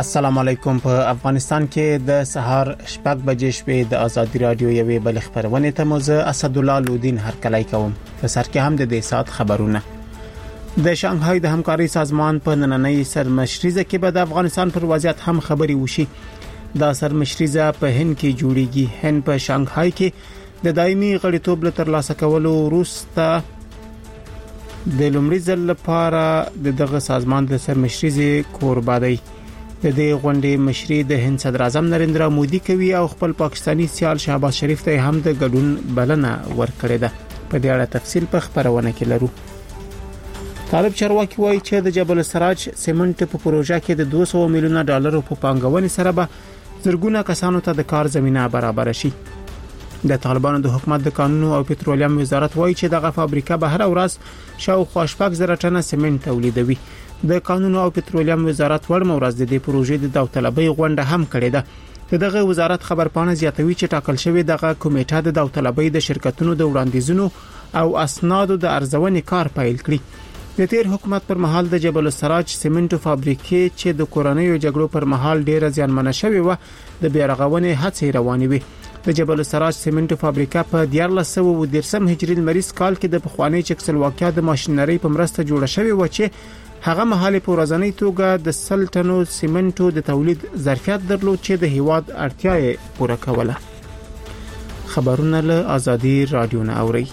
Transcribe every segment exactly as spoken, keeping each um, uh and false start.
السلام علیکم. په افغانستان کې د سهار شپږ بجې شپې د ازادي رادیو یوې بل خبرونه ته موزه اسد الله لودین هرکلی کوم. په سر کې هم د دې سات خبرونه. د شانګهای د همکاري سازمان په نننۍ سرمشریزه کې به د افغانستان پر وضعیت هم خبري وشي. دا سرمشریزه په هند کې جوړیږي. هند په شانګهای کې د دایمي غړیتوب له ترلاسه کولو وروسته د لومړي ځل لپاره د دغه سازمان د سرمشریزه کوربه دی. د دې غونډې مشري د هند صدر اعظم نریندرا مودي کوي او خپل پاکستانی سیال شهباز شریف ته هم د ګډون بلنه ورکړې ده. په دې اړه تفصیل په خبرونه کې لرو. طالب چارواکي وایي چې د جبل السراج سیمنټ په پروژه کې د دوه سوه میلیونه ډالرو په پانګونې سره به زرګونه کسانو ته د کار زمينه برابر شي. د طالبانو د حکومت د قانون او پټرولیم وزارت وایي چې دغه فابریکه به هر ورځ شاوخوا شپږ زره ټنه سیمنټ تولیدوي. د قانون او پټرولیم وزارت ورمه ورځ د دې پروژې د داوطلبۍ غونډه هم کړې ده. دغه وزارت خبرپاڼه زیاتوي چې ټاکل شوی دغه کمیټه د داوطلبۍ د شرکتونو د وړاندیزونو او اسنادو د ارزونې کار پیل کړی. د تیر حکومت پر مهال د جبل السراج سیمنټو فابریکې چې د کورونیو جګړو پر مهال ډیره زیانمنه شوې و د بیارغونې هڅې روانې وي. د جبل السراج سیمنټو فابریکه په اته سوه او دېرشم هجري لمریز کال کې د پخوانی چکسلواکیا د ماشينري په مرسته جوړه شوې و چې هغه مهال په ورځنی توګه د سل ټنو سیمنټو د تولید ظرفیت درلود چې د هیواد اړتیا یې پوره کوله. خبرونه له ازادي رادیو نه اوري.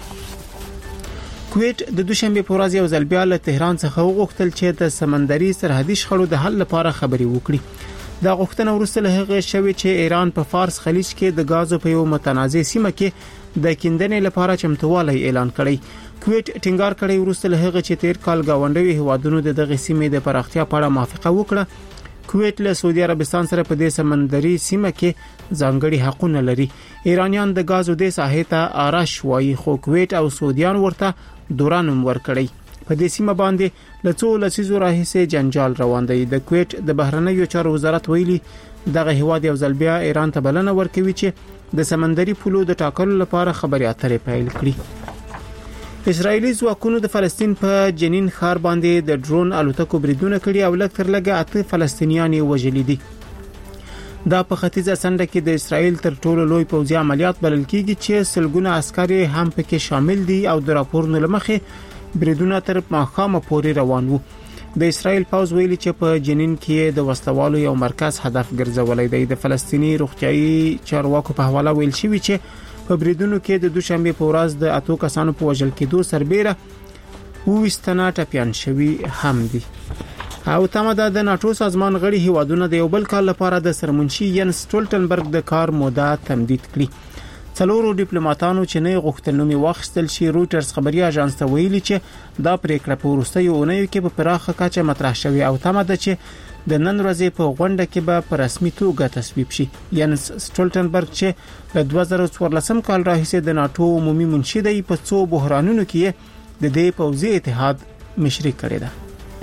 کویت د دوشنبه په ورځ یو ځل بیا له تهران څخه وغوښتل چې د سمندري سرحدي شخړو د حل لپاره خبري وکړي. دا غوښتنه وروسته له هغه شوې چې ایران په فارس خلیج کې د غازو په یو متنازع سیمه کې د کیندنې لپاره چمتووالی اعلان کړی. کویت ټینګار کړی وروسته له هغه چې تیر کال گاونډي هیوادونو د دغه سیمې د پراختیا په اړه موافقه وکړه. کویت له سعودي عربستان سره په دې سمندري سیمه کې ځانګړي حقونه لري. ایرانیان د غازو د ساحې ته آرش وایي خو کویت او سعودیان ورته دورانم ورکړي. په دې سیمه باندې له څو لسیزو راهیسې جنجال روان دی. د کویت د بهرنیو چارو وزارت ویلي دغه هیواد یو ځل بیا ایران ته بلنه ورکوي چې د سمندري پولو د ټاکلو لپاره خبري اترې پیل کړي. اسرایلی ځواکونو د فلسطین په جنین ښار باندې د ډرون الوتکو بریدونه کړي او لږ تر لږه اته فلسطینیان وژلي دي. دا په ختیځه سنډه کې د اسرایل تر ټولو لوی پوځي عملیات بلل کیږي چې سلګونه عسکر هم پکې شامل دي او د راپورونو لمخې بریدونه تر ماخامه پورې روان وو. د اسرایل پوځ ویلي چې په جنین کې د وسلوالو یو مرکز هدف ګرځولای دی. د فلسطینی روغتيایي چارواکو په حواله ویل شوی چې په بریدونو کې د دوشنبه په ورځ د اتو کسانو په وژل کېدو سربېره وستنه ټپيان شوی هم دي. او تماده د ناتو سازمان غړي هیوادونه د یو بل کال لپاره د سرمنشي ینس سټولټنبرګ د کار موده تمدید کړي. څلورو ډیپلوماټانو چې نه غوښتل نومي واخیستل شي رويټرز خبري اژانس ته ویلي چې دا پریکړه په وروستیو اونیو کې په پراخه کچه مطرح شوې او تماده چې د نن ورځې په غونډه کې به په رسمي توګه تصویب شي. ینس سټولټنبرګ چې له دوه زره څوارلسم کال راهیسې د ناتو عمومي منشي دی په څو بحرانونو کې د دې پوځي اتحاد مشري کړی دی.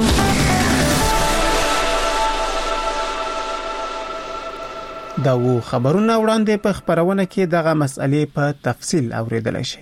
دا و خبرونه وړاندې په خبرونه کې دغه مسئلې په تفصیل اوریدلای شي.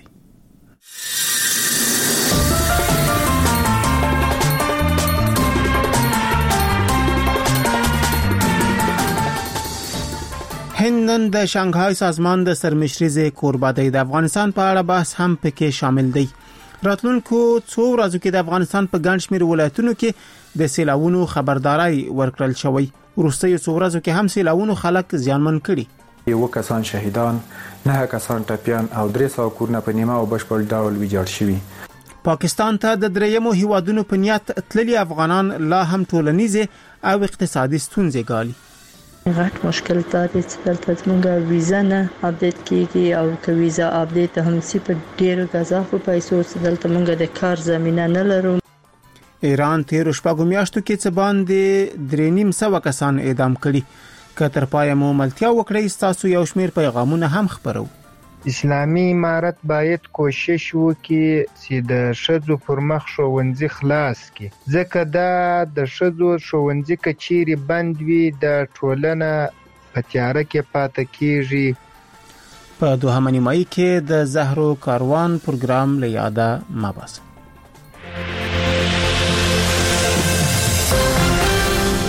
هند د شانګهای سازمان د سرمشریزه کوربه دی. د افغانستان په اړه بحث هم پکې شامل دی. راتلونکو څو ورځو کې د افغانستان په ګڼ شمېر ولایتونو کې د سیلاوونو خبرداري ورکړل شوی. وروستیو څو ورځو کې هم سیلاوونو خلک زیانمن کړي. یو کسان شهیدان، نه کسان ټپيان او درې سوه کورونه په نیمه او بشپړ ډول ویجاړ شوي. پاکستان ته د دریمو هیوادونو په نیت تللي افغانان لا هم ټولنیزه او اقتصادي ستونزې ګالي. غټ مشکل دا دی چې دلته زموږ ویزا نه اپډیټ کیږي او که ویزا اپډیټ هم سی په ډیرو غزافو پیسو چې دلته موږ د کار زمينه نه لرو. ایران تیر شپږو میاشتو کې څه باندې درې نیم سوه کسان اعدام کړي. که تر پایه مو ملتیا وکړي تاسو یو شمیر پیغامونه هم خبرو. اسلامي امارت باید کوشش وکړي چې د شذو پر مخ ښوونځي خلاص کړي ځکه دا د شذو ښوونځي کچيري بند وي د ټولنه په تیاره کې پاتې کیږي. په دوهمه نیمایي کې د زهرو کاروان پروګرام له یاده مباس.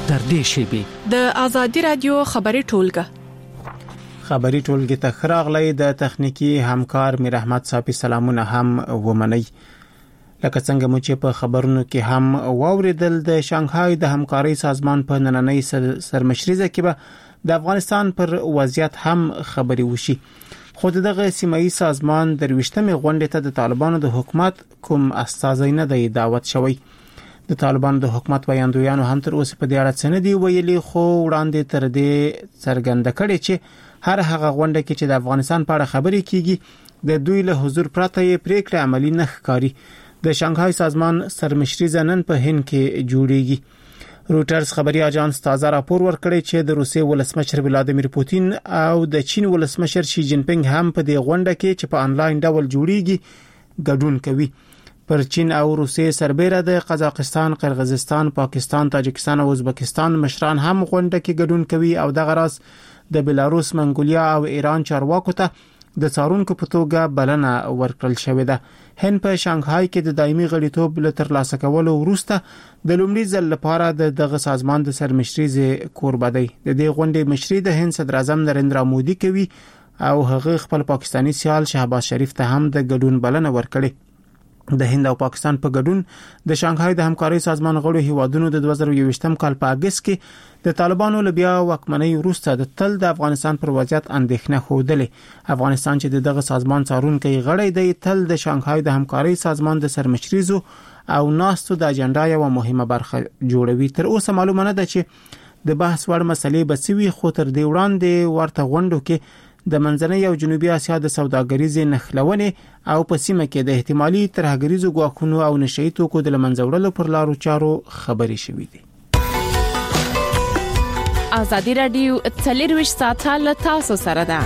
تر دې شیبې د ازادي رادیو خبري ټولګه خبري ټولګه ته خراغلی د تخنیکی همکار میر احمد صافي سلامونه هم ومني. لکه څنګه مو چې په خبرونو کې هم واوریدل د شانګهای د همکاري سازمان په نننۍ سرمشريزه کې به د افغانستان پر وضعیت هم خبري وشي. خو دغه سیمایي سازمان درويشتمه غونډه ته د طالبانو د حکومت کوم استازی نه دی دعوت شوی. د طالبانو د حکومت وایندویانو هم تر اوسه په دې اړه څه نه دی ویلي، خو وړاندې تر دې څرګنده کړي چې هر هغه غونډه کې چې د افغانستان په اړه خبرې کیږي د دوی له حضور پرته یې پریکړه عملی نه ښکاري. د شانګهای سازمان سرمشري نن په هند کې جوړیږي. روټرز خبري اژانس تازه راپور ورکړی چې د روسیې ولسمشر ولادیمیر پوتین او د چین ولسمشر شي جین پینګ هم په دې غونډه کې چې په انلاین ډول جوړیږي ګډون کوي. پر چین او روسیې سربېره د قزاقستان، قرغیزستان، پاکستان، تاجکستان او ازبکستان مشران هم غونډه کې ګډون کوي او دغه راز د بلاروس، منګولیا او ایران چارواکو ته د څارونکو په توګه بلنه ورکړل شوې ده. هند په شانګهای کې د دایمي غړیتوب له ترلاسه کولو وروسته د لومړي ځل لپاره د دغه سازمان د سرمشري کوربه دی. د دې غونډې مشري د هند صدر اعظم نریندرا مودي کوي او هغه خپل پاکستانی سیال شهباز شریف ته هم د ګډون بلنه ورکړي. د هند او پاکستان په ګډون د شانګهای د همکاري سازمان غړو هیوادونو د دوه زره یوویشتم کال په اگست کې د طالبانو له بیا واکمنۍ وروسته د تل د افغانستان پر وضعیت اندېښنه خوده. افغانستان چې دغه سازمان څارونکي غړی دی تل د شانګهای د همکاري سازمان د سرمشريزو او ناستو د اجنډا یو مهمه برخه جوړوي. تر اوسه معلومه نه ده چې د بحث وړ مسلې بسوي، خو تر دې وړاندې ورته غونډو کې د منځنۍ او جنوبي اسیا د سوداګریزې نښلونې او په سیمه کې د احتمالي ترهګریزو ګواښونو او نشئی توکو د لمنځوړلو پر لارو چارو خبرې شوې دي. ازادي رادیو څلرویشت ساعته له تاسو سره ده.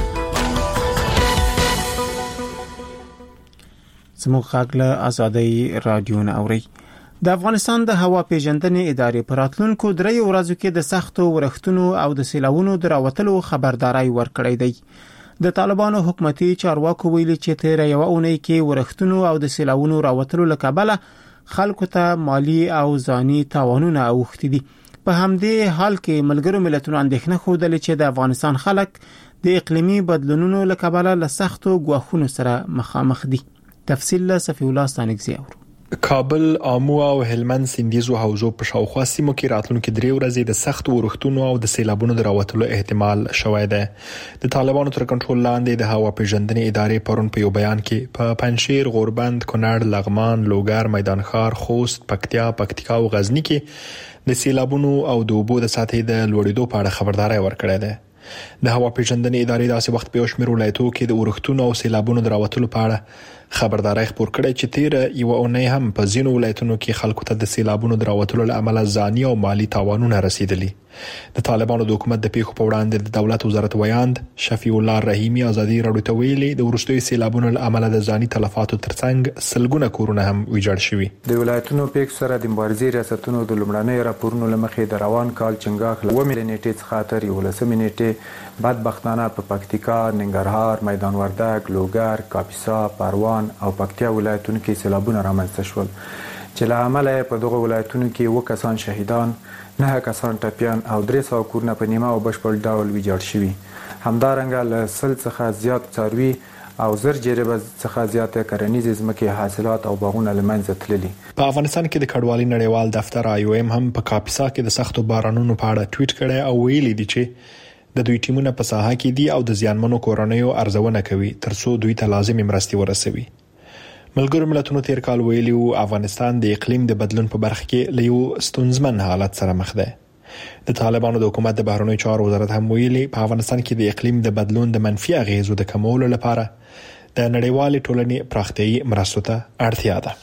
زموږ غږ له ازادي رادیو نه اوري. د افغانستان د هوا پیژندنې ادارې پر راتلونکو درې ورځو کې د سختو ورښتونو او د سیلاوونو د راوتلو خبرداري ورکړې ده. د طالبانو حکومتي چارواکو ویلي چې تیر یو اونۍ کې ورښتونو او د سیلاوونو راوتلو لکبله خلکو ته مالی او ځاني تاوانونه اوښتي دي. په همدې حال کې ملګرو ملتونو اندېښنه خوده چې د افغانستان خلک د اقلیمي بدلونونو لکبله له سختو ګواښونو سره مخامخ دي. تفصیل له صفی الله ستانکزی اورو. کابل، آمو او هلمند سیندیزو حوزو په شاوخوا سیمو کې راتلونکي درې ورځې د سخت ورښتونو او د سیلابونو د راوتلو احتمال شوی دی. د طالبانو تر کنټرول لاندې د هوا پیژندنې ادارې پرون په یو بیان کې په پنجشیر، غوربند، کونړ، لغمان، لوګر، میدان ښار، خوست، پکتیا، پکتیکا او غزنی کې د سیلابونو او د اوبو د سطحې د لوړېدو په اړه خبرداري ورکړې ده. د هوا پیژندنې ادارې داسې وخت په یو شمېر ولایتونو کې د ورښتونو او سیلابونو د راوتلو په اړه خبرداري خپور کړې چې تیر یو اونۍ هم په ځینو ولایتونو کې خلکو ته د سیلابونو د راوتلو له امله ځاني او مالی تاوانونه رسیدلي. د طالبانو د حکومت د پیښو په وړاندې د دولت وزارت ویاند شفیع الله رحیمی ازادي راډیو ته ویلي د ورستوي سیلابونو له امله د ځاني تلفاتو ترڅنګ سلګونه کورونه هم ویجاړ شوي. د ولایتونو پیښو سره د مبارزې ریاستونو د لومړنۍ راپورونو لمخې د روان کال چنګاښ له اووه نیټې څخه تر یولسمې نیټې بدبختانه په پکتیکا، ننګرهار، میدان وردګ، لوګر، کاپیسا، پروان او پکتیا ولایتونو کې سیلابونه رامنځته شول چې له امله په دغه ولایتونو کې اووه کسان شهیدان، نه کسان ټپیان او درې سوه کورونه په نیمه او بشپړ ډول ویجاړ شوي. همدارنګه له سل څخه زیات څاروي او زر جریبه څخه زیاته کرنیزې ځمکې حاصلات او باغونه له منځه تللي. په افغانستان کې د کډوالۍ نړیوال دفتر آی او ایم هم په کاپیسا کې د سختو بارانونو په اړه ټویټ کړی او ویلي دی چې د دوی ټیمونه په ساحه کې دي او د زیانمنو کورنیو ارزونه کوي ترڅو دوی ته لازمي مرستې ورسوي. ملګرو ملتونو تیر کال ویلي وو افغانستان د اقلیم د بدلون په برخه کې له یو ستونزمن حالت سره مخ ده. د طالبانو د حکومت د بهرنیو چارو وزارت هم ویلي په افغانستان کې د اقلیم د بدلون د منفي اغیزو د کمولو لپاره د نړیوالې ټولنې پراختیايي مرستو ته اړتیا ده.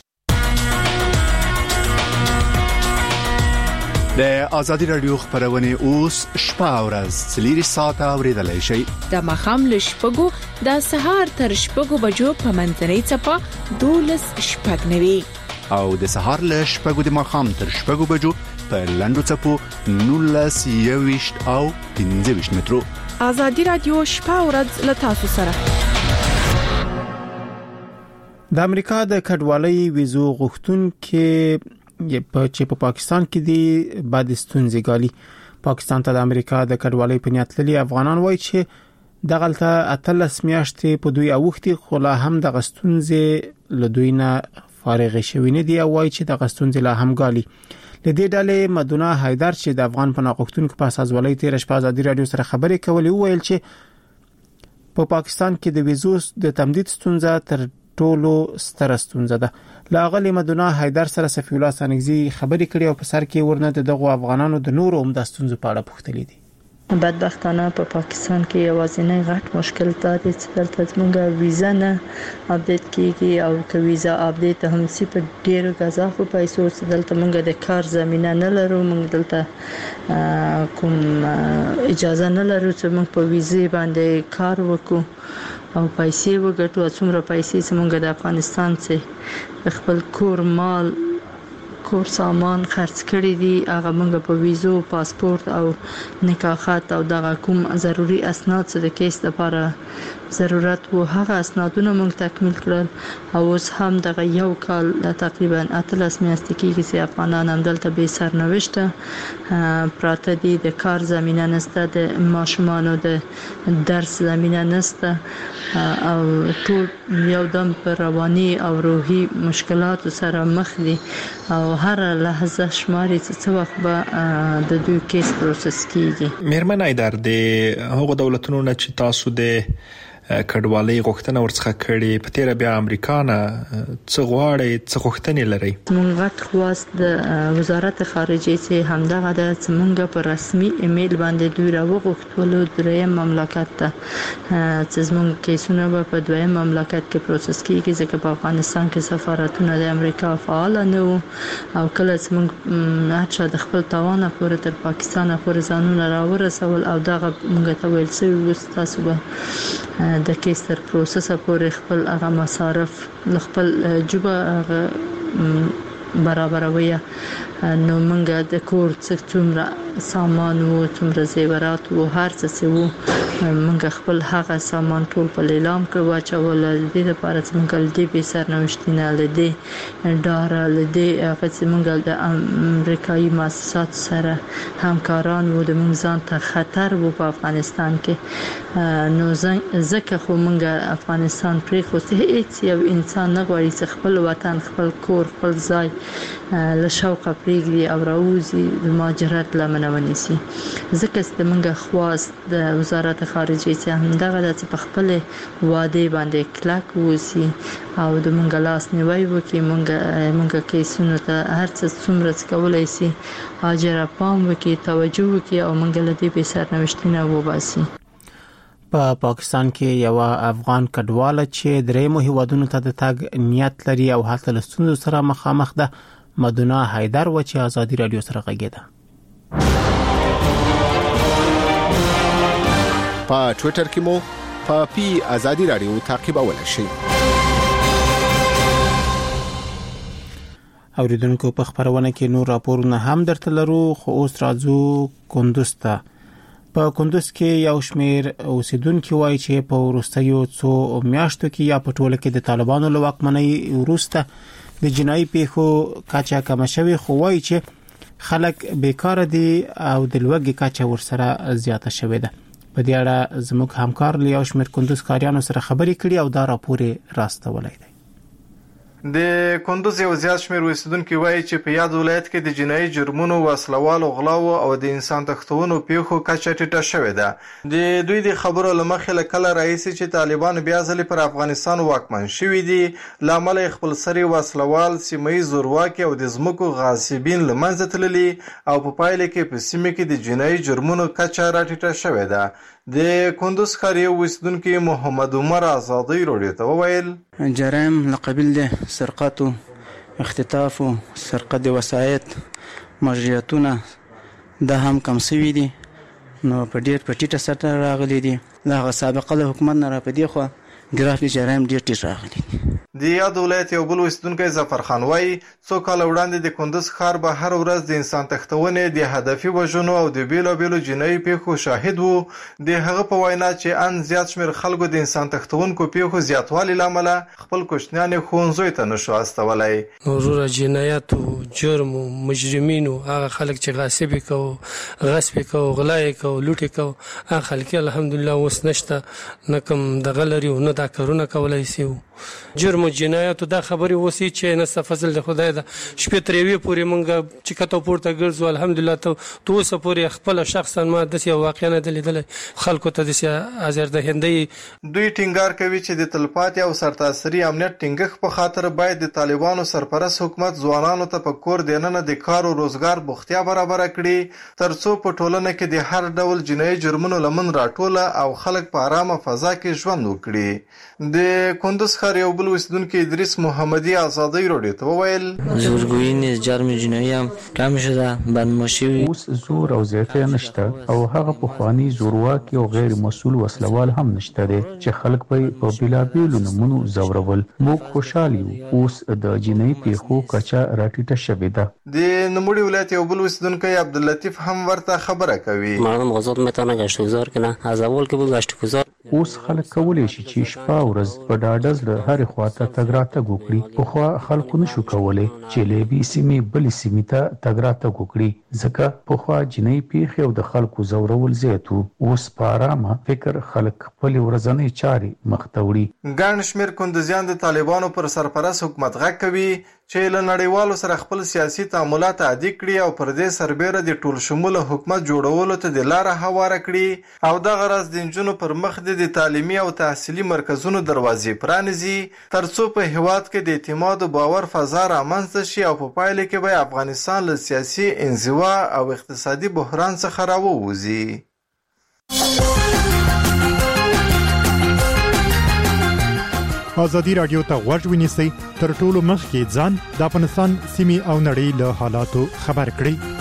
د ازادي رادیو خبرونه اوس شپه او ورځ څلور ساعته اوریدلای شئ. د مخام له شپږو د سهار تر شپږو بجو په منځنۍ چپه دولس شپږ نوي او د سهار له شپږو د مخام تر شپږو بجو په لندو چپو نولس یويشت او پنځه ویشت مترو. ازادي رادیو شپه او ورځ له تاسو سره. د امریکا د کډوالۍ ویزو غوښتونکو چې په پاکستان کې دی بعد ستونزې غالي. پاکستان ته د امریکا د کډوالۍ په نیت لري. افغانان وایي چې دغلته اتلس میاشتې په دوی اوختي خو لا هم د غستونځې له دوی نه فارغ شوی نه دی او وایي چې د غستونځې لا هم غالي. لدې ډلې مدونه حیدر چې د افغان پناهغښتونکو په اساس ولې تیر شپه ازادي رادیو سره خبرې کولې وویل چې په پاکستان کې د ویزو د تمدید ستونزه تر ټولو ستره ستونزه ده. لاغلی مدونه حیدر سره صفی الله سنگزی خبرې کړې او په سر کې ورنه دغه افغانانو د نورو هم د ستونزو په اړه پوښتلې دي. بدبختانه په پاکستان کې یوازینی غټ مشکل دا دی چې دلته زموږ ویزا نه اپډیټ کیږي او که ویزا اپډیټ هم سي په ډیرو غزافو پیسو چې دلته موږ د کار زمينه نه لرو. موږ دلته کوم اجازه نه لرو چې موږ په ویزې باندې کار وکړو او پیسې وګټو. څومره پیسې چې موږ د افغانستان څخه خپل کور مال کور سامان خرڅ کړی دي هغه موږ په ویزو پاسپورت او نکاحات او دغه کوم ضروری اسناد چې د کیس لپاره ضرورت وو هغه اسنادونه موږ تکمیل کړل او اوس هم دغه یو کال تقریبا اتلس میاشتې کېږي چې افغانان هم دلته به سرنوشته پراته دي. د کار زمينه نشته، د ماشومانو د درس زمينه نشته او ټول یو دم پر رواني او روحي مشکلات سره مخ دي او هر لحظه شماري چې څو وخت به د دوی کیس پروسس کیږي. میرمن حیدر د هغو دولتونو نه چې تاسو د کډوالۍ غوښتنه ورڅخه کړې په تیر بیا امریکا نه څه غواړي څه غوښتنې لري؟ موږ غواړو خواست د وزارت خارجه چې همدغه د څنګه په رسمي ایمیل باندې دوی راوغوښتلو دریم مملکت ته چې زموږ کیسونه په دویم مملکت کې پروسس کیږي ځکه په افغانستان کې سفارتونه د امریکا فعال نه وو او کله چې موږ هڅه د خپل توانه پورې تر پاکستان پورې ځانونه راورسول او دغه موږ ته ویل څه تاسو به د کیس تر پروسس پورې خپل هغه مصارف خپل جوبه برابروي نو موږ د کور څومره سامان وو څومره زیورات وو هر څه وو موږ خپل هغه سامان ټول په لیلام کې واچول. د دې لپاره چې موږ د دې سرنوشتینه لدې ډار لدې هغه چې موږ د امریکایي مؤسسات سره همکاران وو د موږ ځان ته خطر وو په افغانستان کې نو ځکه خو موږ افغانستان پرې خو هیڅ یو انسان نه غواړي چې خپل وطن خپل کور خپل ځای له شوقه پریږدي او راوځي د مهاجرت لمنه ونیسي. ځکه چې موږ خواست د وزارت خارجه چې همدغه د خپل وعده باندې کلک وسی او د موږ لاس نیوي وکي موږ موږ کیسونو ته هر څه څومره کولای شي اجر پام وکي توجه وکي او موږ له دې به سرنوشتینه وباسي. په پاکستان کې یو افغان کډواله چې درېمو هیوادونو ته د تګ نیت لري او هلته له ستونزو سره مخامخ ده مدونه حیدر و چې ازادي رادیو سره غږیده. په ټوئیټر کې مو په پی ازادي رادیو تعقیبولای شئ. اوریدونکو په خبرونه کې نور راپورونه هم درته لرو خو اوس راځو کندوز ته. په کندوز کې یو شمیر اوسیدونکو وایي چې په وروستیو څو میاشتو کې یا په ټوله کې د طالبانو له واکمنۍ وروسته د جنایي پیښو کچه کم شوی خو وایي چې خلک بیکاره دي او د لوږې کچه ورسره زیاته شوې ده. په دې اړه زموږ همکار لیاو شمیر کندوز کاریانو سره خبرې کړي او دا راپور راستولای دی. د کندوز یو زیات شمیر اوسیدونکو وایي چې په یاد ولایت کې د جنایي جرمونو وسلوالو غلاو او د انسان تښتونو پیښو کچه ټیټه شوې ده. د دوی د خبرو لمخې له کله راځي چې طالبان بیا ځلې پر افغانستان واکمن شوي دي لامل خپل سری وسلوال سیمه زورواکي او د ځمکو غاصبین لمنځه تللي او په پایله کې په سیمه کې د جنایي جرمونو کچه راټیټه شوې ده. د کندوز ښار یو اوسیدونکی محمد عمر ازادي رادیو ته وویل جرایم لقبیل ده سرقت او اختطاف او سرقت د وسایط مجریتونه د هم کم سوي دي نو په ډیر په ټیټه سطح راغلي دي. دا سابقه له حکومت نه را پدې خو ګرافي جرایم ډیر ټیټ راغلي. د یاد ولایت یو بل اوسیدونکی ظفر خان وایي څو کاله وړاندې د کندوز ښار به هر ورځ د انسان تښتونې د هدفي وژنو او د بیلابیلو جنایي پیښو شاهد وو. د هغه په وینا چې ان زیات شمېر خلکو د انسان تښتونکو پیښو زیاتوالي له امله خپل کوچنیان یې ښوونځیو ته نشو استولی. وروره جنایت او جرم او مجرمینو هغه خلک چې غاصب کوو غصب کوو غلا کوو لوټ کوو هغه خلک الحمدلله اوس نشته نه کوم دغه لري نه دا کارونه کولی سي. جرم او جنایت دا خبرې اوسې چې نه فضل د خدای ده شپې ترې پورې مونږ چې کته پورته ګرځو الحمدلله ته تو اوسه پورې خپل شخصا ما داسې واقعا نه لیدلی خلکو ته داسې ازردهندۍ. دوی ټینګار کوي چې د تلپاتې او سرتاسري امنیت ټینګښت په خاطر باید د طالبانو سرپرست حکومت ځوانانو ته په کور دننه د کار او روزګار بوختیا برابر کړي ترڅو په ټولنه کې د هر ډول جنایي جرمونو لمن راټوله او خلک په آرامه فضا کې ژوند وکړي. د کندوز ښار یو بل اوسیدونکی ادریس محمدي ازادۍ راډیو ته وویل زورګویي نیز جرم جنایي هم کم شده بندمه شوي اوس زور او زیاتی نشته او هغه پخواني زورواکي او غیر مسؤل وسلوال هم نشته دی چې خلک په بېلابېلو نومونو ځورول. موږ خوشحال یو اوس د جنایي پیښو کچه راټیټه شوې ده. د نوموړي ولایت یو بل اوسیدونکی عبداللطیف هم ورته خبره کوي. مردم آزاد میتونه گشت و گذار کنه از اول که بود گشت و گذار اوس خلک کولی شي چې شپه ورځ په ډاډه زړه هرې خواته تګ راتګ وکړي. پخوا خلکو نشو کولی چې له یوې سیمې بلې سیمې ته تګ راتګ وکړي ځکه پخوا جنایي پیښې او د خلکو ځورول زیات وو. اوس په ارامه فکر خلک خپلې ورځنۍ چارې مخ ته وړي. ګڼ شمېر کندوزیان د طالبانو پر سرپرست حکومت غږ کوي چې له نړیوالو سره خپل سیاسي تعاملات عادي کړي او پر دې سربیره د ټول شموله حکومت جوړولو ته د لاره هواره کړي او دغه راز د نجونو پر مخ د تعلیمي او تحصیلي مرکزونو دروازې پرانیزي ترڅو په هیواد کې د اعتماد او باور فضا رامنځته شي او په پایله کې به افغانستان له سیاسي انزوا او اقتصادي بحران څخه راووځي. ازادي رادیو ته غوږ ونیسئ تر ټولو مخکې ځان د افغانستان سیمې او نړۍ له حالاتو خبر کړئ.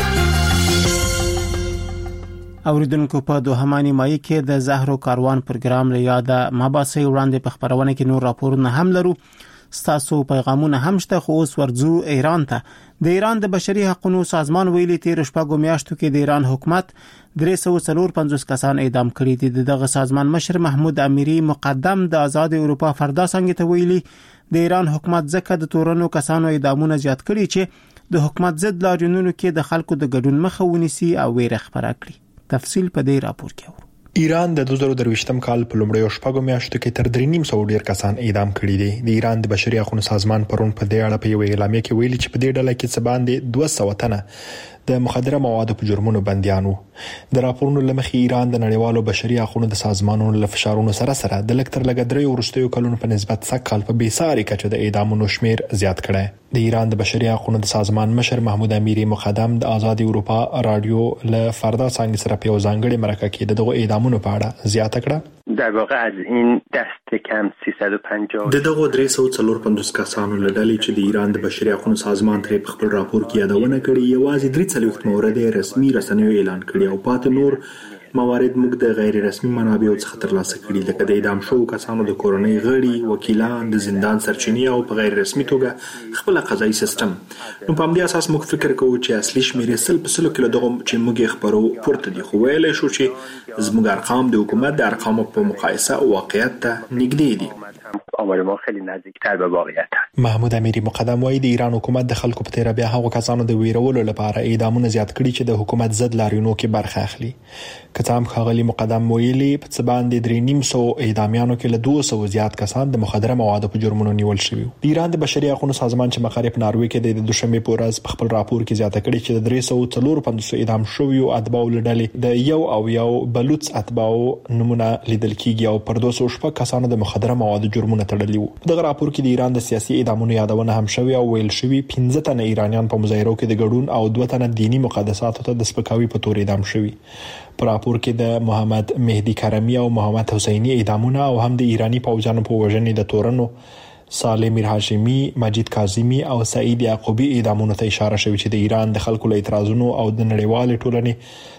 اوریدونکو په دوهمه نیمایي کې د زهرو کاروان پروګرام له یاده مباحثې وړاندې په خبرونه کې نور راپورونه هم لرو. ستاسو پیغامونه هم شته خو اوس ورځو ایران ته. د ایران د بشري حقوقو سازمان ویلي تیر شپږو میاشتو کې د ایران حکومت درې سوه څلور پنځوس کسان اعدام کړي دي. دغه سازمان مشر محمود امیری مقدم د آزاد اروپا فردا څنګه ته ویلي د ایران حکومت ځکه د تورنو کسانو اعدامونه زیات کړي چې د حکومت ضد لاریونونو کې د خلکو د ګډون مخه ونیسي او ویره خپره کړي. تفصیل په دې راپور کې اورو. ایران د دوه زره درویشتم کال په لومړیو شپږو میاشتو کې تر درې نیم سوه ډیر کسان اعدام کړي دي. د ایران د بشري حقوقو سازمان پرون په دې اړه په یو اعلامیه کې ویلي چې په دې ډله کې څه باندې دوه سوه تنه د مخدره موادو په جرمونو بنديان وو. د راپورونو لمخې ایران د نړیوالو بشري حقوقو د سازمانونو له فشارونو سره سره د لکتر لګ درې ورستیو کلونو په نسبت سږ کال په بیساري کچه د اعدامونو شمیر زیات کړي. د ایران د بشري حقوقو د سازمان مشر محمود امیری مقدم د آزاد اروپا رادیو له فردا څنګه سره په ځانګړي مرکه کې دغه اعدامونو په اړه زیاته کړه. در واقع از این دست کم سیصد و پنجاه د دغه درې سوه څلور پنځوس کسانو له ډلې چې د ایران د بشري حقوقو سازمان ترې په خپل راپور کې یادونه کړې یوازې درې څلوېښت مورد رسمي رسنیو اعلان کړي او پاتې نور موارد موږ د غیر رسمي منابعو څخه ترلاسه کړي لکه د اعدام شوو کسانو د کورنۍ غړي وکیلان د زندان سرچینې او په غیر رسمي توګه خپل قضایي سیستم. نو په همدې اساس موږ فکر کوو چې اصلي شمیرې سل په سلو کې له دغه چې موږ خبرو پورته دي خو ویلی شو چې زموږ ارقام د حکومت د ارقامو په مقایسه واقعیت ته نږدې دي. آمار ما خیلی نزدیکتر به واقعیت است. محمود امیری مقدم وایي د ایران حکومت د خلکو په تیره بیا هغو کسانو د ویرولو لپاره اعدامونه زیات کړي چې د حکومت ضد لاریونونو کې برخه اخلي. که څه هم ښاغلي مقدم ویلي په څه باندې درې نیم سوه اعدامیانو کې له دوه سوه زیات کسان د مخدره موادو په جرمونو نیول شوي. د ایران د بشري حقوقو سازمان چې مقر په ناروې کې د دوشنبې په ورځ په خپل راپور کې زیاته کړې چې د درې سوه څلور پنځوس اعدام شویو اتباعو له ډلې د یو او یو بلوڅ اتباعو نمونه لیدل کېږي او پر دوه سوه شپږ کسانو د مخدره موادو جرمونه تړلي وو. په دغه راپور کې د ایران د سیاسي اعدامونو یادونه هم شوې او ویل شوي پنځه تنه ایرانیان په مظاهرو کې د ګډون او دوه تنه دینی مقدساتو ته د سپکاوي په تور اعدام شوي. په راپور کې د محمد مهدی کرمی او محمد حسینی اعدامونه او هم د ایرانی پوځیانو په وژنې د تورنو صالح میر هاشمی، مجید کاظمی او سعید یعقوبی اعدامونو ته اشاره شوې چې د ایران د خلکو له اعتراضونو او د نړیوال ټولنې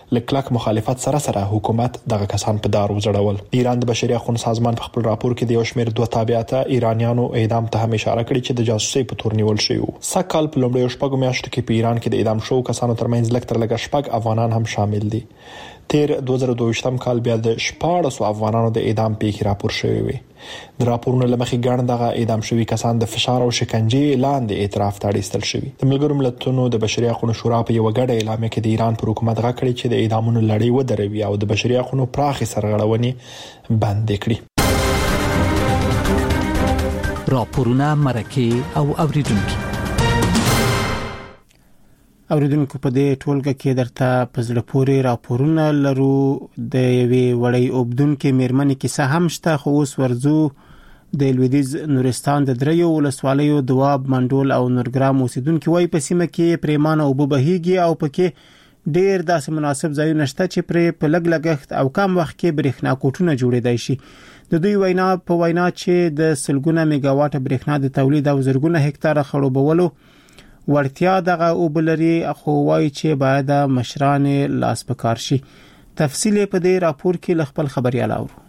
لکلک مخالفت سره سره حکومت دغه کسان په دار وځړول. ایران د بشري حقوقو سازمان په خپل راپور کې د یو شمېر دوه تابعیته ایرانیانو اعدام ته هم اشاره کړې چې د جاسوسي په تور نیول شوی وو. سکهال په لومړیو شپږو میاشتو کې په ایران کې د اعدام شوو کسانو ترمنځ لږ تر لږه شپږ افغانان هم شامل دي. تیر دوه زره دوه ویشتم کال بیا د شپاړسو افغانانو د اعدام پیښې راپور شوی وي. د راپورونو لمخې ګڼ دغه اعدام شوي کسان د فشار او شکنجې لاندې اعتراف ته اړ شوي. د ملګرو ملتونو د بشري حقوقو شورا په یو غړډه اعلامیه کې د ایران پر حکومت غږ کړی چې د اعدامونو لړۍ ودروي او د بشري حقوقو پراخې سرغړونې بند کړي. راپورونه مرکه او اوریدونکو اوریدونکو په دې ټولګه کې درته پزړه پورې راپورونه لرو. د یوې وړۍ اوبدونکو میرمنې کیسه هم شته، خو اوس ورزو د لویدیز نورستان د دریو ولسوالیو دواب، منډول او نورګرام اوسیدونکو وایي په سیمه کې پریمانه او بهيږي او پکې ډېر داسې مناسب ځایونه شته چې پرې په لګ لګښت او کم وخت کې برېښنا کوټونه جوړېدای شي. د دوی وینا په وینا چې د سلګونه میگاواټ برېښنا د تولید او زرګونه هکتاره خړوبولو ورتیا دغه اوبلري، خو وایي چې باید مشران لاس پکار شي. تفصیل په دې راپور کې لخپل خبريال اورو.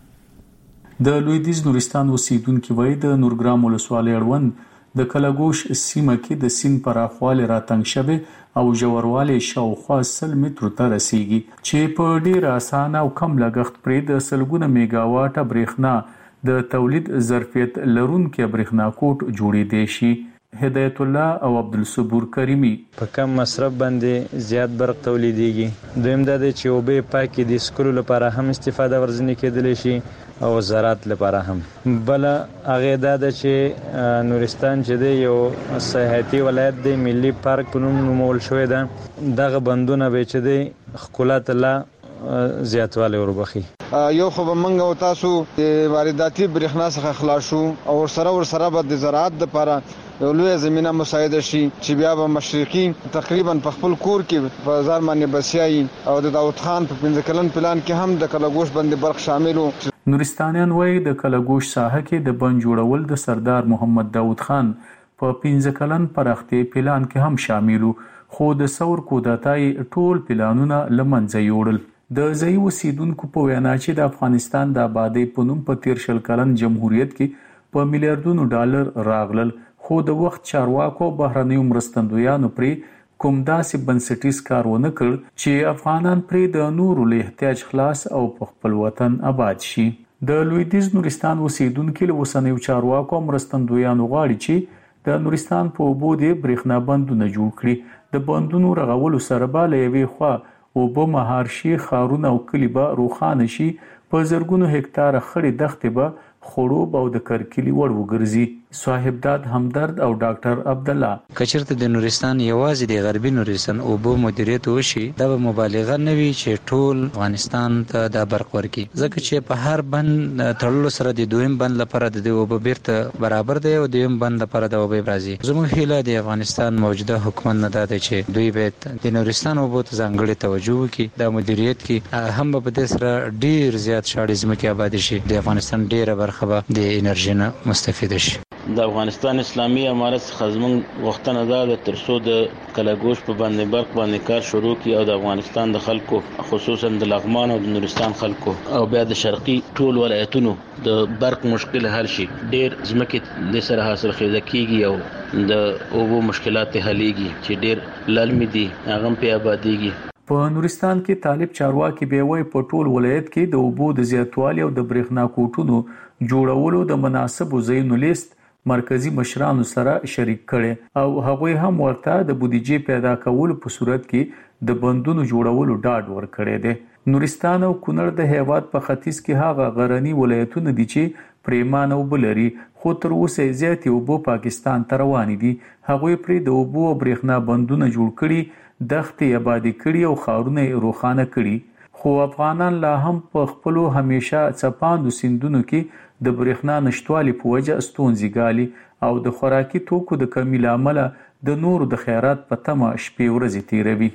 د لویدیز نورستان اوسیدونکو وایي د نورګرام ولسوالۍ اړوند د کلګوش سیمه کې د سین پراخواله راتنګ شوه او ژورواله شاوخوا سل مترو ته رسیږي چې په ډیر اسانه او کم لګښت پرې د سلګونه میگاواټ برېښنا د تولید ظرفیت لرونکو برېښنا کوټ جوړېدای شي. هدایت الله او عبدالصبور کریمی په کم مصرف باندې زیات برق تولیدېږي. دویم دا دی چې اوبه پاکي د سکولو لپاره هم استفاده ورځنی کېدلی شي او زراعت لپاره هم. بل هغه دا دی چې نورستان چې دی یو سیاحتي ولایت دی، ملي پارک په نوم نومول شوی ده. دغه بندونه به چې دی ښکلا ته لا زیاتوالی وربخي. یو خو به منګ او تاسو د وارداتي برېښنا څخه خلاص شو او سره ور سره به د زراعت لپاره یو لوی زمينه مساعده شي چې بیا به مشرقي تقریبا په خپل کور کې په ځار باندې بسیایي او د داوود خان په پنځه کلن پلان کې هم د کلګوش باندې برخ شامل وو. نورستانیان وایي د کلګوش ساحه کې د بند جوړول د سردار محمد داوود خان په پنځه کلن پراختي پلان کې هم شامل وو، خو د ثور کودتای ټول پلانونه لمنځه یوړل. د ځای اوسیدونکو په وینا چې د افغانستان د آبادی په نوم په تیر شل کلن جمهوریت کې په میلیارډونو ډالر راغلل، خو د وخت چارواکو بهرنیو مرستندویانو پرې کوم داسې بنسټیز کار ونه کړ چې افغانان پرې د نورو له احتیاج خلاص او په خپل وطن آباد شي. د لویدیز نورستان اوسیدونکو له وسنیو چارواکو مرستندویانو غواړي چې د نورستان په اوبو د برېښنا بندونه جوړ کړي. د بندونو رغولو سره به له یوې خوا اوبه مهار شي، ښارونه او کلي به روښانه شي، په زرګونو هکتاره خړې دښتې به خړوب او د کرکلي وړ وګرځي. صاحبداد همدرد او ډاکټر عبد الله کچرته د نورستان یوازې د غربي نورستان اوبو مدیریت وشي دا به مبالغه نه وي چې ټول افغانستان ته د برق ورکي، ځکه چې په هر بند تړلو سره د دویم بند لپاره د اوبو بیرته برابر دی او د دویم بند لپاره د اوبو راځي. زموږ هیله د افغانستان موجوده حکومت نه ده چې دوی به د نورستان اوبو ته ځانګړي توجه وکړي، د مدیریت کې هم په دې سره ډیر زیات شاړې ځمکې آباد شي، د افغانستان ډیره برخه به د انرژي نه مستفید شي. د افغانستان اسلامي امارت څخه زموږ غوښتنه ده د ترڅو د کلګوش په باندې برق باندې کار شروع کی او د افغانستان د خلکو خصوصا د لغمان او د نورستان خلکو او بیا د شرقي ټول ولایتونو د برق مشکل حل شي. ډیر ځمکې د سره حاصل خېزه کیږي او د اوبو مشکلات حلېږي چې ډیر لالمي دي هغه په آبادیږي. په نورستان کې طالب چارواکي به وای په ټول ولایت کې د اوبو د زیاتوالي او د برېښنا کوټونو جوړولو د مناسبو ځایونو لیست مرکزی مشرانو سره شریک کړي او هغوی هم ورته د بودیجې پیدا کولو په صورت کې د بندونو جوړولو ډاډ ورکړي دي. نورستان او کونړ د هیواد په ختیځ کې هغه غرنی ولایتونه دي چې پریمانه اوبه لري، خو تر اوسه زیاتې اوبه پاکستان ته روانې دي. هغوی پرې د اوبو او برېښنا بندونه جوړ کړي، دښتې آبادې کړي او ښارونه روښانه کړي، خو افغانان لا هم په خپلو همیشه څپاندو سیندونو کې د برېښنا نشټوالي په وجه ستونزې ګالي او د خوراکي توکو د کمی له امله د نورو د خیرات په تمه شپې ورځې تیروي.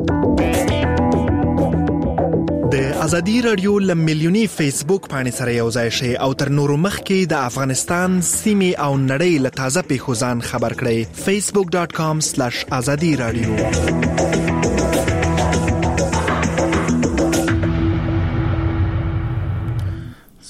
د ازادي رادیو ل ملیونی فیسبوک باندې سره یو ځای شي او تر نورو مخکې د افغانستان سیمې او نړۍ له تازه پیښو ځان خبر کړئ. facebook dot com slash azadi radio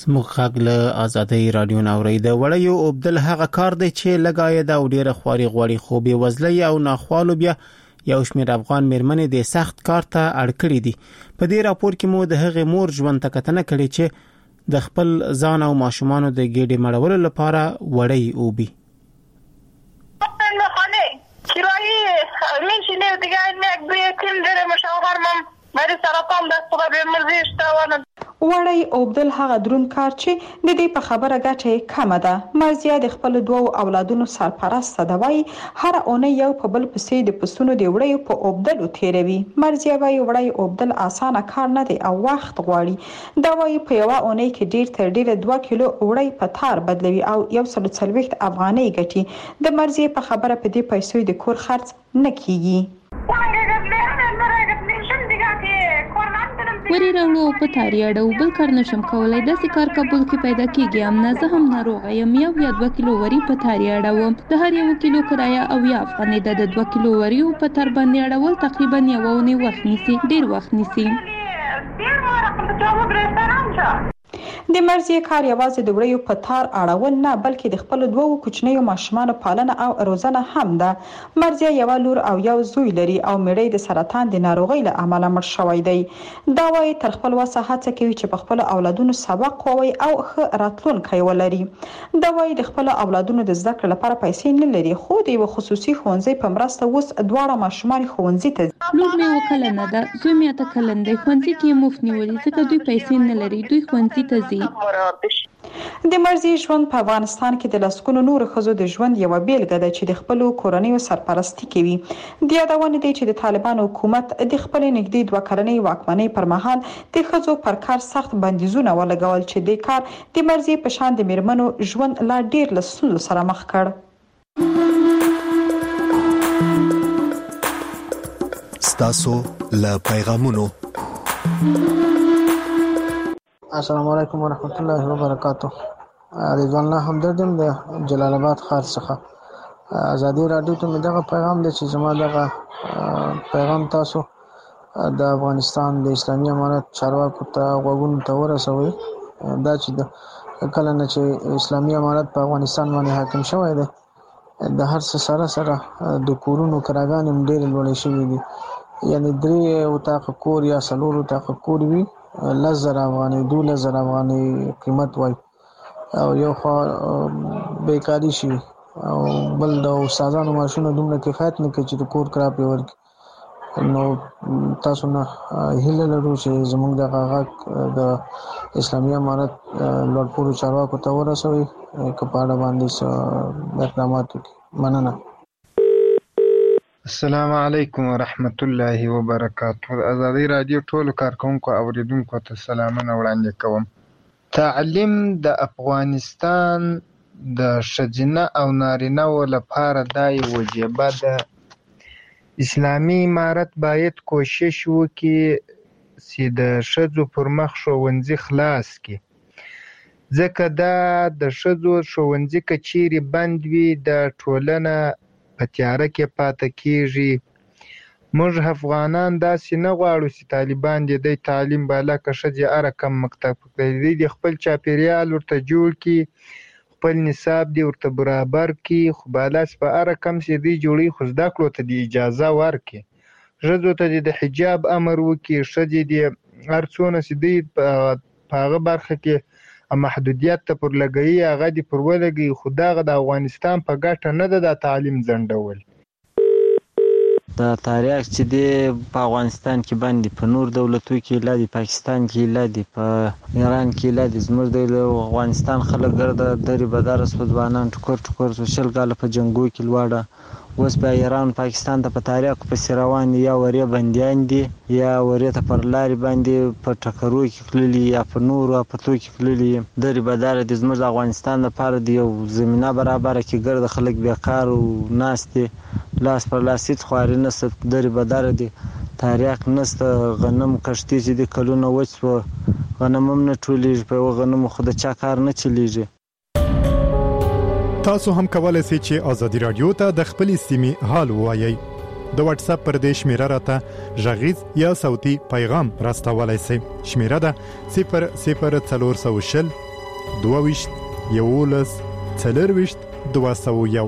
مخغ له آزادۍ رادیو ناوري د وړیو عبدل هغه کار دی چې لګای دا ډیره خواري غوړي خو به وزلي او ناخوالو بیا یو شمېر افغان مېرمنې د سخت کار ته اړ کړې دي. په دې راپور کې مو د هغې مور ژوند ته کتنه کړې چې د خپل ځان او ماشومانو د ګېډې مړولو لپاره وړی اوبي. وړی عبدل هغه درون کار چې د دې په خبره ګټه کمه ده. مرزیه د خپل دوه اولادونو سرپرست ده، وای هر اونۍ یو په بل پسې د پسونو د وړیو په عبدل تیروي. مرزیه وای وړی عبدل اسانه کار نه دی او وخت غواړي. دا وای په یو اونۍ کې ډیر تر ډیره دوه کیلو وړی په تار بدلوي او یو سل څلوېښت افغانۍ ګټي. د مرزیه په خبره په دې پیسو د کور خرڅ نه کیږي. وری راوړو په تاریاړو بل کار نشم کولای. داسې کار کابل کې پیدا کیږي. ام نه زه هم ناروغه یم. یو یا دوه کیلو وری په تاریاړو د هر یو کیلو کرایه او یا افغانۍ د دوه کیلو وریو په تر باندې اړول تقریبا یو ونی وخت نیسي. ډیر وخت نیسي. د مرزیه کار یوازې د وړیو په تار اړول نه بلکې د خپل دوه کوچنیو ماشومانو پالنه او روزنه هم ده. مرزیه یو لور او یو زوی لري او مړی د سرطان د ناروغۍ له امله مړ شوی دی. دا وایي تر خپل وسه هڅه کوي چې په خپل اولادونو سبق ووایي او ښه راتلونکی ولري. دا وایي د خپل اولادونو د زده کړې لپاره پیسې نه لري خو د یو خصوصي ښوونځي په مرسته اوس دواړه ماشومان ښوونځي ته ځي. لور مې وکلنه ده، زوی مې اته کلن دی. ښوونځي کې مفت نیولي ځکه دوی پیسې نه لري. دوی ښوونځي ته ځي. د مرزي ژوند په افغانستان کې د لسګونو نور ښځو د ژوند یو بیلګه ده چې د خپل کورنیو سرپرستی کوي. د یادونه دی چې د طالبان حکومت د خپل نږدې دوه کلنې واکمنۍ پر مهال د ښځو پر کار سخت بندیزونه ولګول چې د کار د مرزي په شان د میرمنو ژوند لا ډیر له ستونزو سره مخ کړ. ستاسو له پیغامونو. السلام علیکم ورحمت الله وبرکاتہ. رضوان الله همدردم د جلال آباد ښار څخه. ازادي رادیو ته مې دغه پیغام دی چې زما دغه پیغام تاسو د افغانستان د اسلامي امارت چارواکو ته غوږونو ته ورسوي. دا چې د کله نه چې اسلامي امارت په افغانستان باندې حاکم شوی دی د هر څه سره سره د کورونو کراګانې هم ډېرې لوړې شوي دي. یعنې درې اتاقه کور یا څلور اتاقه کور وي لس زره افغانۍ دولس زره افغانۍ قیمت وای او یو خوا بیکاري شي او بل د استادانو معاشونه دومره کفایت نه کوي چې د کور کرا پرې ورکړي. نو تاسو نه هیله لرو چې زموږ دغه غږ د اسلامي امارت لوړپوړو چارواکو ته ورسوي که په اړه باندې څه اقدامات وکړي. مننه. السلام علیکم ورحمت الله وبرکاتہ. ازادي رادیو ټولو کارکونکو اوریدونکو ته سلامونه وړاندې کوم. تعلیم د افغانستان د ښځینه او نارینه لپاره دا یو وجیبه ده. اسلامي امارت باید کوشش وکړي چې د ښځو پر مخ ښوونځي خلاص کړي ځکه دا د ښځو ښوونځي که چیرې بند وي د ټولنه په تیاره کې پاتې کیږي. موږ افغانان داسې نه غواړو چې طالبان د دې تعلیم بالا که ښځې هره کم مکتب کوي د خپل چاپیریال ورته جوړ کړي خپل نصاب دی ورته برابر کړي خو بالا چې په هره کم چې دی جوړي خو زده کړو ته د اجازه ورکړي. ښځو ته د حجاب امر وکړي. ښځې د هر څونه چې دی په هغه برخه کې محدودیت ته پر لګوي هغه دې پر ولګوي خو دغه د افغانستان په ګټه نه ده د تعلیم ځنډول. د تاریخ چې دی په افغانستان کې باندې په نور دولتو کې لا دی پاکستان کې لا دی په ایران کې لا دی زموږ د افغانستان خلک ګرده درې بدار سپځوانان ټکر ټکر شل کاله په جنگو کې لوړه اوس په ایران پاکستان ته په تاریخ په روان یا وری بندیان دي یا وری ته پر لاري باندې په ټکرو کې کړلي یا په نور او په تو کې کړلي درې بدار د زموږ د افغانستان لپاره دی یو زمينه برابر کې ګرده خلک بیکار او ناشته لاس پر لاس هیڅ خواري نسته درې بدار دي تاریخ نسته غنم کشتي چې د کلونه وڅو غنم هم نه ټولېږي په غنم خو د چا کار نه چلیږي. تاسو هم کولای شئ چې ازادي رادیو ته د خپل سیمې حال ووایي. د واتس اپ پر دې شمیره راته غږیز یا صوتي پیغام راستولای شئ. شمیره ده صفر صفر څلور سو شل دوه یولس څلرویشت دوه سوه یو.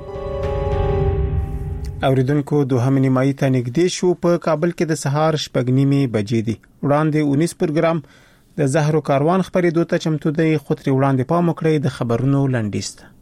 اوریدونکو دوهم نیمایي ته نږدې شو. په کابل کې د سهار شپږ نیمې بجې دي. وړاندې اونیس پروګرام د زهرو کاروان خبرېدو ته چمتو دی. خو ترې وړاندې پام وکړئ د خبرونو لنډیز ته.